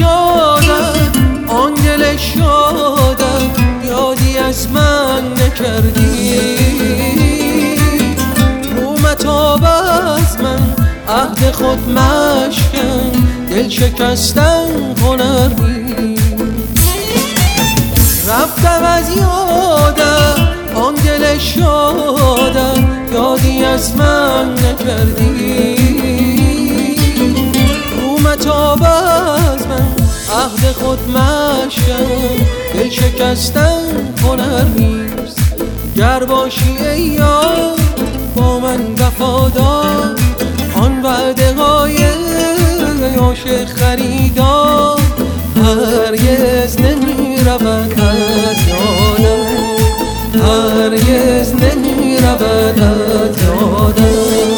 یادم آن دل شادم، یادی از من نکردی. رومتاب از من عهد خود مشکن، دل شکستن هنر نیست. رفتم از یادم آن دل شادم، یادی از من نکردی. رومتاب از من عهد خود مشکن، دل شکستن هنر نیست. گر باشی ای یار با من وفادار، آن وعده های عاشق خریدار هرگز نمی رود از یادم، هرگز نمی رود از یادم.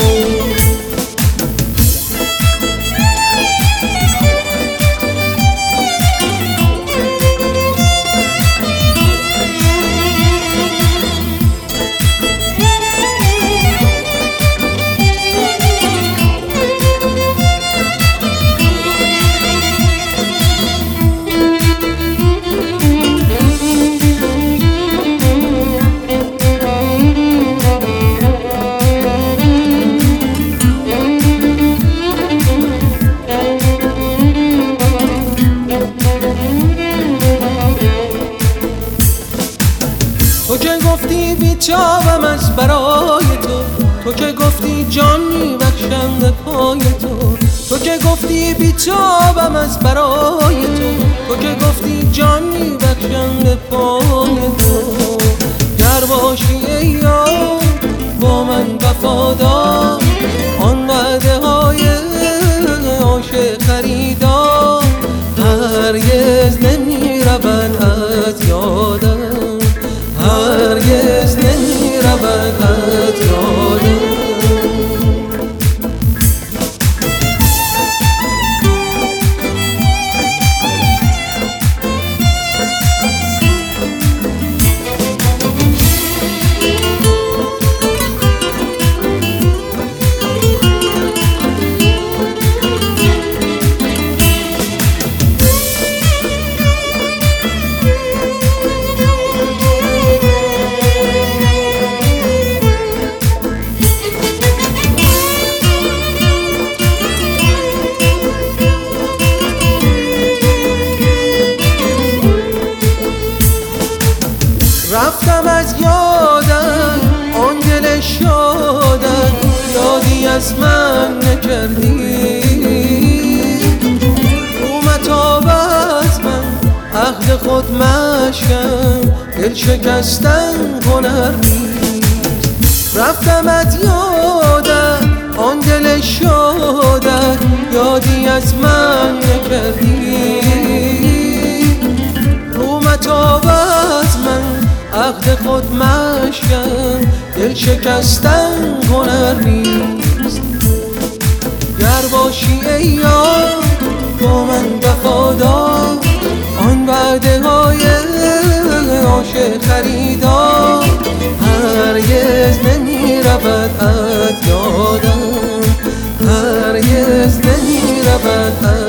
تو که گفتی بیتابم از برای تو که گفتی جان میبخشم به پای تو که گفتی بیتابم از برای تو که گفتی جان میبخشم به پای تو. گر باشی ای یار با من وفادار، آن وعده های عاشق خریدار هرگز نمی رود از یادم، هرگز نمی رود از یادم. رفتم از یادم آن دل شادم، یادی از من نکردی. رومتاب از من عهد خود مشکن، دل شکستن هنر نیست. رفتم از یادم آن دل شادم، یادی از من نکردی. رومتاب از من عهد خود مشکن، دل شکستن هنر نیست. گر باشی ای یار با من وفادار، آن وعده های عاشق خریدار هرگز نمی رود از یادم، هرگز نمی رود از